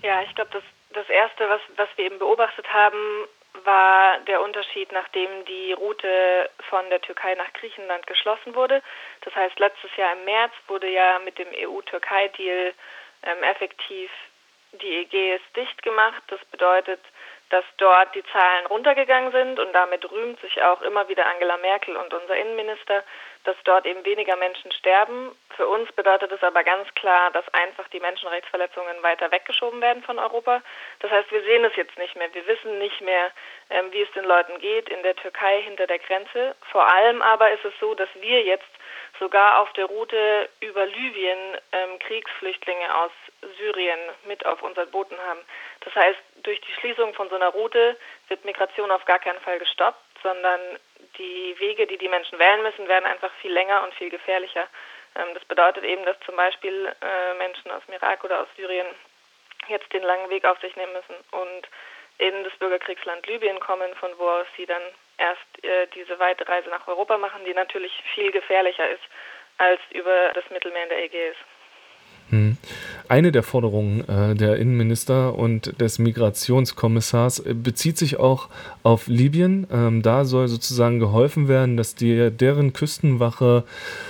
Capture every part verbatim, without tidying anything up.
Ja, ich glaube, das, das Erste, was, was wir eben beobachtet haben, war der Unterschied, nachdem die Route von der Türkei nach Griechenland geschlossen wurde. Das heißt, letztes Jahr im März wurde ja mit dem E U-Türkei-Deal ähm, effektiv die Ägäis dicht gemacht. Das bedeutet, dass dort die Zahlen runtergegangen sind und damit rühmt sich auch immer wieder Angela Merkel und unser Innenminister, dass dort eben weniger Menschen sterben. Für uns bedeutet es aber ganz klar, dass einfach die Menschenrechtsverletzungen weiter weggeschoben werden von Europa. Das heißt, wir sehen es jetzt nicht mehr. Wir wissen nicht mehr, ähm, wie es den Leuten geht in der Türkei hinter der Grenze. Vor allem aber ist es so, dass wir jetzt sogar auf der Route über Libyen ähm, Kriegsflüchtlinge aus Syrien mit auf unseren Booten haben. Das heißt, durch die Schließung von so einer Route wird Migration auf gar keinen Fall gestoppt, sondern die Wege, die die Menschen wählen müssen, werden einfach viel länger und viel gefährlicher. Ähm, das bedeutet eben, dass zum Beispiel äh, Menschen aus dem Irak oder aus Syrien jetzt den langen Weg auf sich nehmen müssen und in das Bürgerkriegsland Libyen kommen, von wo aus sie dann erst äh, diese weite Reise nach Europa machen, die natürlich viel gefährlicher ist als über das Mittelmeer in der Ägäis. Hm. Eine der Forderungen äh, der Innenminister und des Migrationskommissars äh, bezieht sich auch auf Libyen. Ähm, da soll sozusagen geholfen werden, dass die, deren Küstenwache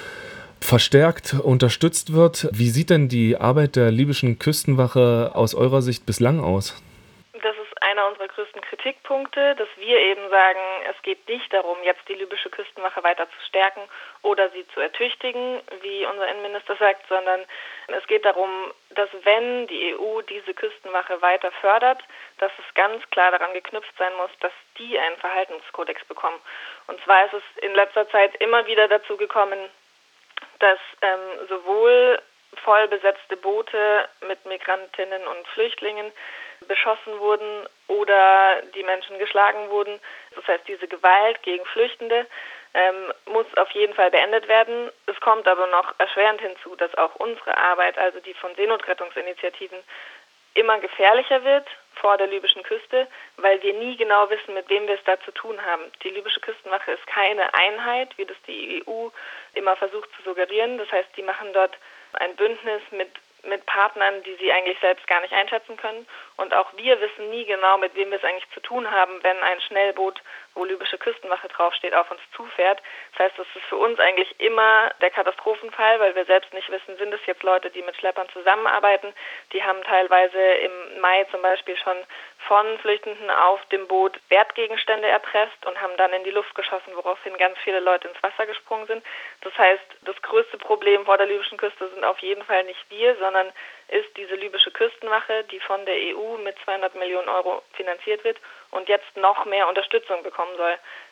verstärkt unterstützt wird. Wie sieht denn die Arbeit der libyschen Küstenwache aus eurer Sicht bislang aus? Das ist einer unserer größten Kritikpunkte, dass wir eben sagen, es geht nicht darum, jetzt die libysche Küstenwache weiter zu stärken oder sie zu ertüchtigen, wie unser Innenminister sagt, sondern es geht darum, dass wenn die E U diese Küstenwache weiter fördert, dass es ganz klar daran geknüpft sein muss, dass die einen Verhaltenskodex bekommen. Und zwar ist es in letzter Zeit immer wieder dazu gekommen, dass ähm, sowohl voll besetzte Boote mit Migrantinnen und Flüchtlingen beschossen wurden oder die Menschen geschlagen wurden. Das heißt, diese Gewalt gegen Flüchtende ähm, muss auf jeden Fall beendet werden. Es kommt aber noch erschwerend hinzu, dass auch unsere Arbeit, also die von Seenotrettungsinitiativen, immer gefährlicher wird vor der libyschen Küste, weil wir nie genau wissen, mit wem wir es da zu tun haben. Die libysche Küstenwache ist keine Einheit, wie das die E U immer versucht zu suggerieren. Das heißt, die machen dort ein Bündnis mit mit Partnern, die sie eigentlich selbst gar nicht einschätzen können. Und auch wir wissen nie genau, mit wem wir es eigentlich zu tun haben, wenn ein Schnellboot, wo libysche Küstenwache draufsteht, auf uns zufährt. Das heißt, das ist für uns eigentlich immer der Katastrophenfall, weil wir selbst nicht wissen, sind es jetzt Leute, die mit Schleppern zusammenarbeiten. Die haben teilweise im Mai zum Beispiel schon von Flüchtenden auf dem Boot Wertgegenstände erpresst und haben dann in die Luft geschossen, woraufhin ganz viele Leute ins Wasser gesprungen sind. Das heißt, das größte Problem vor der libyschen Küste sind auf jeden Fall nicht wir, sondern ist diese libysche Küstenwache, die von der E U mit zweihundert Millionen Euro finanziert wird und jetzt noch mehr Unterstützung bekommen soll.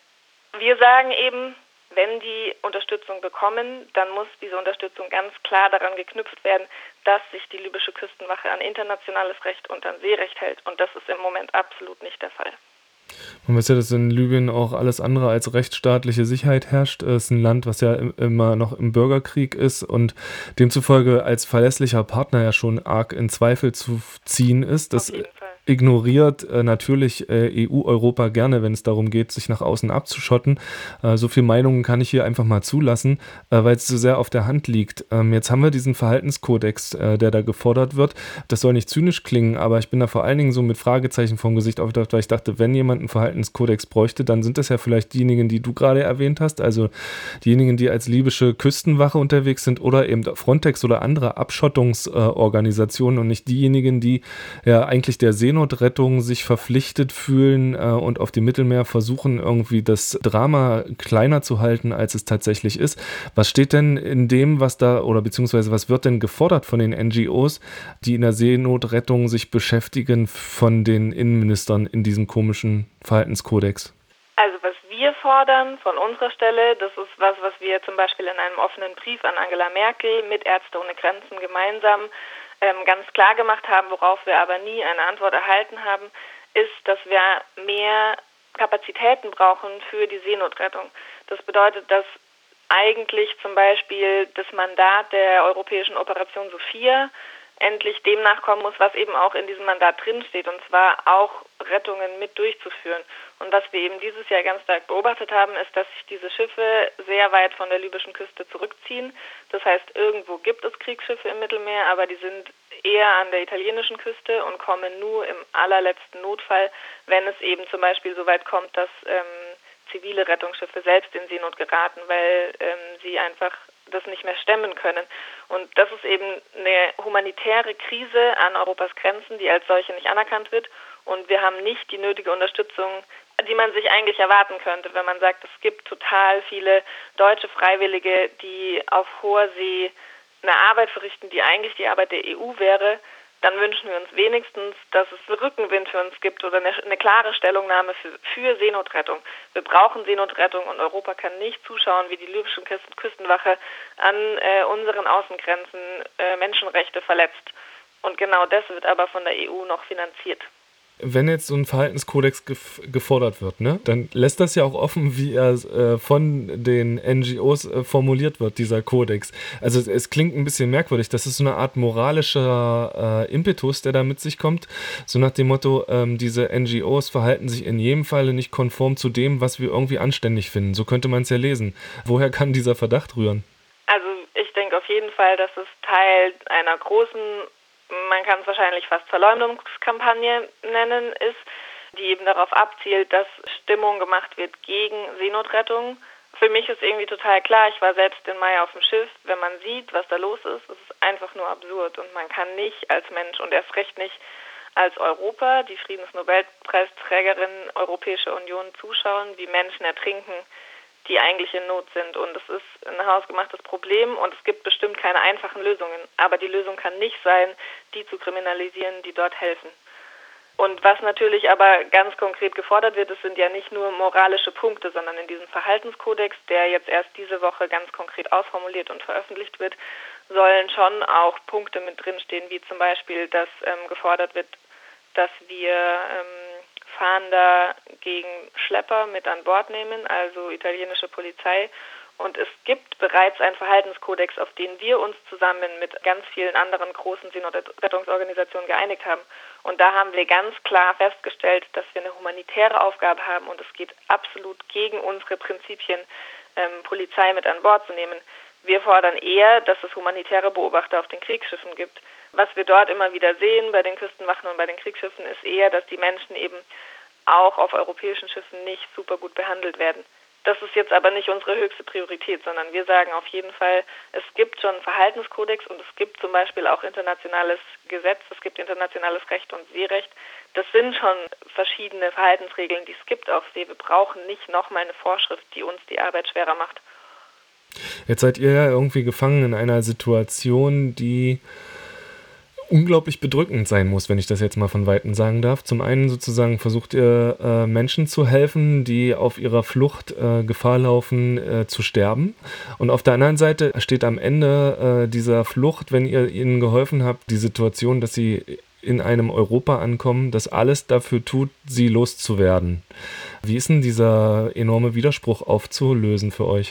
Wir sagen eben, wenn die Unterstützung bekommen, dann muss diese Unterstützung ganz klar daran geknüpft werden, dass sich die libysche Küstenwache an internationales Recht und an Seerecht hält. Und das ist im Moment absolut nicht der Fall. Man weiß ja, dass in Libyen auch alles andere als rechtsstaatliche Sicherheit herrscht. Es ist ein Land, was ja immer noch im Bürgerkrieg ist und demzufolge als verlässlicher Partner ja schon arg in Zweifel zu ziehen ist. Das ignoriert äh, natürlich äh, E U, Europa gerne, wenn es darum geht, sich nach außen abzuschotten. Äh, so viel Meinungen kann ich hier einfach mal zulassen, äh, weil es so sehr auf der Hand liegt. Ähm, jetzt haben wir diesen Verhaltenskodex, äh, der da gefordert wird. Das soll nicht zynisch klingen, aber ich bin da vor allen Dingen so mit Fragezeichen vom Gesicht aufgedacht, weil ich dachte, wenn jemand einen Verhaltenskodex bräuchte, dann sind das ja vielleicht diejenigen, die du gerade erwähnt hast, also diejenigen, die als libysche Küstenwache unterwegs sind oder eben Frontex oder andere Abschottungsorganisationen äh, und nicht diejenigen, die ja eigentlich der Seenotrettung sich verpflichtet fühlen äh, und auf dem Mittelmeer versuchen, irgendwie das Drama kleiner zu halten, als es tatsächlich ist. Was steht denn in dem, was da, oder beziehungsweise was wird denn gefordert von den N G Os, die in der Seenotrettung sich beschäftigen, von den Innenministern in diesem komischen Verhaltenskodex? Also was wir fordern von unserer Stelle, das ist was, was wir zum Beispiel in einem offenen Brief an Angela Merkel mit Ärzte ohne Grenzen gemeinsam ähm, ganz klar gemacht haben, worauf wir aber nie eine Antwort erhalten haben, ist, dass wir mehr Kapazitäten brauchen für die Seenotrettung. Das bedeutet, dass eigentlich zum Beispiel das Mandat der Europäischen Operation Sophia endlich dem nachkommen muss, was eben auch in diesem Mandat drinsteht, und zwar auch Rettungen mit durchzuführen. Und was wir eben dieses Jahr ganz stark beobachtet haben, ist, dass sich diese Schiffe sehr weit von der libyschen Küste zurückziehen. Das heißt, irgendwo gibt es Kriegsschiffe im Mittelmeer, aber die sind eher an der italienischen Küste und kommen nur im allerletzten Notfall, wenn es eben zum Beispiel so weit kommt, dass ähm, zivile Rettungsschiffe selbst in Seenot geraten, weil ähm, sie einfach das nicht mehr stemmen können. Und das ist eben eine humanitäre Krise an Europas Grenzen, die als solche nicht anerkannt wird. Und wir haben nicht die nötige Unterstützung, die man sich eigentlich erwarten könnte, wenn man sagt, es gibt total viele deutsche Freiwillige, die auf hoher See eine Arbeit verrichten, die eigentlich die Arbeit der E U wäre. Dann wünschen wir uns wenigstens, dass es Rückenwind für uns gibt oder eine, eine klare Stellungnahme für, für Seenotrettung. Wir brauchen Seenotrettung und Europa kann nicht zuschauen, wie die libysche Küstenwache an äh, unseren Außengrenzen äh, Menschenrechte verletzt. Und genau das wird aber von der E U noch finanziert. Wenn jetzt so ein Verhaltenskodex gef- gefordert wird, ne, dann lässt das ja auch offen, wie er äh, von den N G Os äh, formuliert wird, dieser Kodex. Also es, es klingt ein bisschen merkwürdig. Das ist so eine Art moralischer äh, Impetus, der da mit sich kommt. So nach dem Motto, ähm, diese N G Os verhalten sich in jedem Falle nicht konform zu dem, was wir irgendwie anständig finden. So könnte man es ja lesen. Woher kann dieser Verdacht rühren? Also ich denke auf jeden Fall, dass es Teil einer großen, man kann es wahrscheinlich fast Verleumdungskampagne nennen, ist, die eben darauf abzielt, dass Stimmung gemacht wird gegen Seenotrettung. Für mich ist irgendwie total klar, ich war selbst in Mai auf dem Schiff, wenn man sieht, was da los ist, es ist einfach nur absurd und man kann nicht als Mensch und erst recht nicht als Europa, die Friedensnobelpreisträgerin Europäische Union, zuschauen, wie Menschen ertrinken, die eigentlich in Not sind. Und es ist ein hausgemachtes Problem und es gibt bestimmt keine einfachen Lösungen. Aber die Lösung kann nicht sein, die zu kriminalisieren, die dort helfen. Und was natürlich aber ganz konkret gefordert wird, es sind ja nicht nur moralische Punkte, sondern in diesem Verhaltenskodex, der jetzt erst diese Woche ganz konkret ausformuliert und veröffentlicht wird, sollen schon auch Punkte mit drinstehen, wie zum Beispiel, dass ähm, gefordert wird, dass wir ähm, Fahnder gegen Schlepper mit an Bord nehmen, also italienische Polizei. Und es gibt bereits einen Verhaltenskodex, auf den wir uns zusammen mit ganz vielen anderen großen Seenotrettungsorganisationen geeinigt haben. Und da haben wir ganz klar festgestellt, dass wir eine humanitäre Aufgabe haben und es geht absolut gegen unsere Prinzipien, ähm, Polizei mit an Bord zu nehmen. Wir fordern eher, dass es humanitäre Beobachter auf den Kriegsschiffen gibt. Was wir dort immer wieder sehen bei den Küstenwachen und bei den Kriegsschiffen ist eher, dass die Menschen eben auch auf europäischen Schiffen nicht super gut behandelt werden. Das ist jetzt aber nicht unsere höchste Priorität, sondern wir sagen auf jeden Fall, es gibt schon einen Verhaltenskodex und es gibt zum Beispiel auch internationales Gesetz, es gibt internationales Recht und Seerecht. Das sind schon verschiedene Verhaltensregeln, die es gibt auf See. Wir brauchen nicht nochmal eine Vorschrift, die uns die Arbeit schwerer macht. Jetzt seid ihr ja irgendwie gefangen in einer Situation, die unglaublich bedrückend sein muss, wenn ich das jetzt mal von Weitem sagen darf. Zum einen sozusagen versucht ihr äh, Menschen zu helfen, die auf ihrer Flucht äh, Gefahr laufen äh, zu sterben. Und auf der anderen Seite steht am Ende äh, dieser Flucht, wenn ihr ihnen geholfen habt, die Situation, dass sie in einem Europa ankommen, das alles dafür tut, sie loszuwerden. Wie ist denn dieser enorme Widerspruch aufzulösen für euch?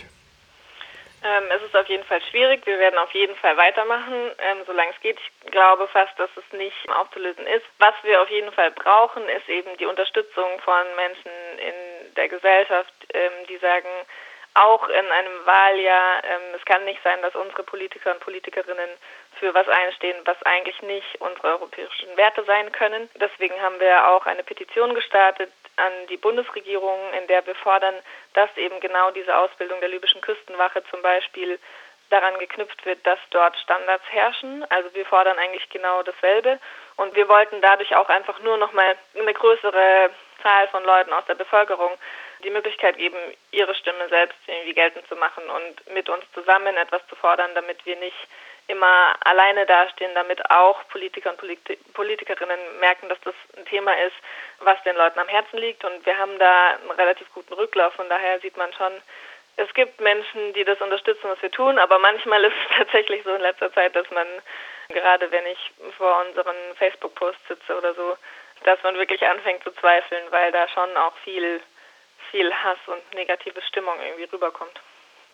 Ähm, es ist auf jeden Fall schwierig. Wir werden auf jeden Fall weitermachen, ähm, solange es geht. Ich glaube fast, dass es nicht aufzulösen ist. Was wir auf jeden Fall brauchen, ist eben die Unterstützung von Menschen in der Gesellschaft, ähm, die sagen, auch in einem Wahljahr, ähm, es kann nicht sein, dass unsere Politiker und Politikerinnen für was einstehen, was eigentlich nicht unsere europäischen Werte sein können. Deswegen haben wir auch eine Petition gestartet an die Bundesregierung, in der wir fordern, dass eben genau diese Ausbildung der libyschen Küstenwache zum Beispiel daran geknüpft wird, dass dort Standards herrschen. Also wir fordern eigentlich genau dasselbe und wir wollten dadurch auch einfach nur nochmal eine größere Zahl von Leuten aus der Bevölkerung die Möglichkeit geben, ihre Stimme selbst irgendwie geltend zu machen und mit uns zusammen etwas zu fordern, damit wir nicht immer alleine dastehen, damit auch Politiker und Polit- Politikerinnen merken, dass das ein Thema ist, was den Leuten am Herzen liegt. Und wir haben da einen relativ guten Rücklauf. Von daher sieht man schon, es gibt Menschen, die das unterstützen, was wir tun, aber manchmal ist es tatsächlich so in letzter Zeit, dass man, gerade wenn ich vor unseren Facebook-Posts sitze oder so, dass man wirklich anfängt zu zweifeln, weil da schon auch viel, viel Hass und negative Stimmung irgendwie rüberkommt.